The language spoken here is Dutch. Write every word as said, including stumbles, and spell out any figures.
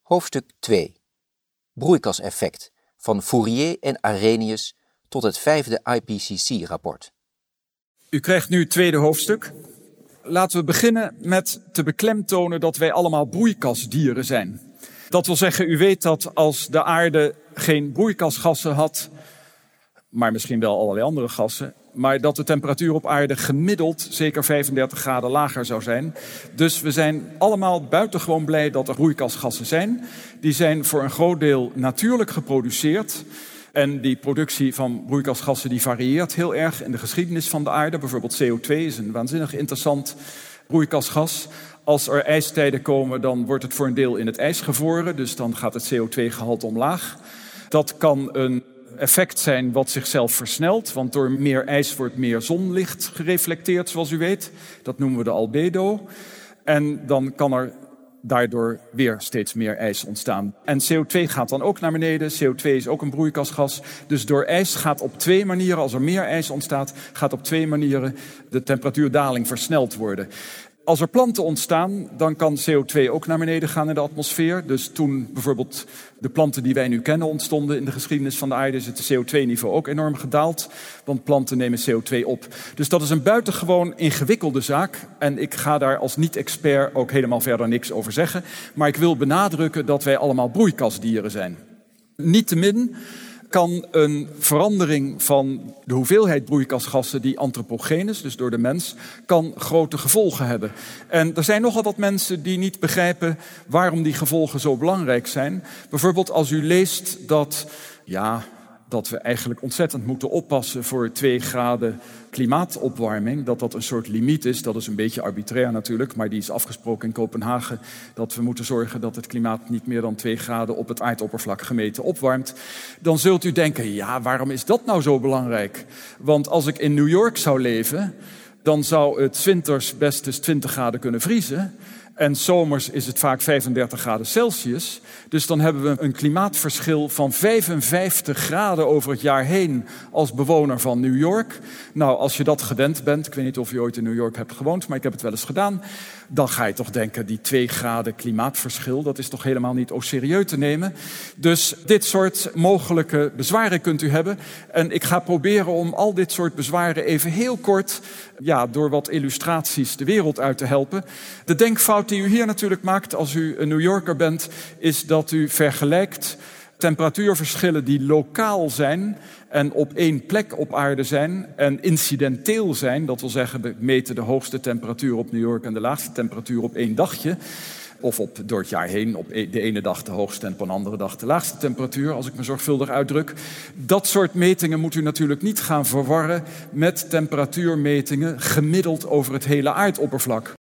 Hoofdstuk twee. Broeikaseffect van Fourier en Arrhenius tot het vijfde I P C C-rapport. U krijgt nu het tweede hoofdstuk. Laten we beginnen met te beklemtonen dat wij allemaal broeikasdieren zijn. Dat wil zeggen, u weet dat als de aarde geen broeikasgassen had, maar misschien wel allerlei andere gassen, maar dat de temperatuur op aarde gemiddeld zeker vijfendertig graden lager zou zijn. Dus we zijn allemaal buitengewoon blij dat er broeikasgassen zijn. Die zijn voor een groot deel natuurlijk geproduceerd. En die productie van broeikasgassen die varieert heel erg in de geschiedenis van de aarde. Bijvoorbeeld C O twee is een waanzinnig interessant broeikasgas. Als er ijstijden komen, dan wordt het voor een deel in het ijs gevroren. Dus dan gaat het C O twee gehalte omlaag. Dat kan een effect zijn wat zichzelf versnelt. Want door meer ijs wordt meer zonlicht gereflecteerd, zoals u weet. Dat noemen we de albedo. En dan kan er daardoor weer steeds meer ijs ontstaan. En C O twee gaat dan ook naar beneden. C O twee is ook een broeikasgas. Dus door ijs gaat op twee manieren, als er meer ijs ontstaat, gaat op twee manieren de temperatuurdaling versneld worden. Als er planten ontstaan, dan kan C O twee ook naar beneden gaan in de atmosfeer. Dus toen bijvoorbeeld de planten die wij nu kennen ontstonden in de geschiedenis van de aarde, is het C O twee niveau ook enorm gedaald. Want planten nemen C O twee op. Dus dat is een buitengewoon ingewikkelde zaak. En ik ga daar als niet-expert ook helemaal verder niks over zeggen. Maar ik wil benadrukken dat wij allemaal broeikasdieren zijn. Niettemin kan een verandering van de hoeveelheid broeikasgassen die antropogeen is, dus door de mens, kan grote gevolgen hebben. En er zijn nogal wat mensen die niet begrijpen waarom die gevolgen zo belangrijk zijn. Bijvoorbeeld als u leest dat, ja, dat we eigenlijk ontzettend moeten oppassen voor twee graden klimaatopwarming, dat dat een soort limiet is. Dat is een beetje arbitrair natuurlijk, maar die is afgesproken in Kopenhagen, dat we moeten zorgen dat het klimaat niet meer dan twee graden op het aardoppervlak gemeten opwarmt. Dan zult u denken, ja, waarom is dat nou zo belangrijk? Want als ik in New York zou leven, dan zou het 's winters best eens twintig graden kunnen vriezen. En 's zomers is het vaak vijfendertig graden Celsius. Dus dan hebben we een klimaatverschil van vijfenvijftig graden over het jaar heen als bewoner van New York. Nou, als je dat gewend bent, ik weet niet of je ooit in New York hebt gewoond, maar ik heb het wel eens gedaan, dan ga je toch denken, die twee graden klimaatverschil, dat is toch helemaal niet au serieus te nemen. Dus dit soort mogelijke bezwaren kunt u hebben. En ik ga proberen om al dit soort bezwaren even heel kort, ja, door wat illustraties de wereld uit te helpen. De denkfout die u hier natuurlijk maakt als u een New Yorker bent, is dat u vergelijkt temperatuurverschillen die lokaal zijn en op één plek op aarde zijn en incidenteel zijn. Dat wil zeggen, we meten de hoogste temperatuur op New York en de laagste temperatuur op één dagje. Of op, door het jaar heen, op de ene dag de hoogste en op een andere dag de laagste temperatuur, als ik me zorgvuldig uitdruk. Dat soort metingen moet u natuurlijk niet gaan verwarren met temperatuurmetingen gemiddeld over het hele aardoppervlak.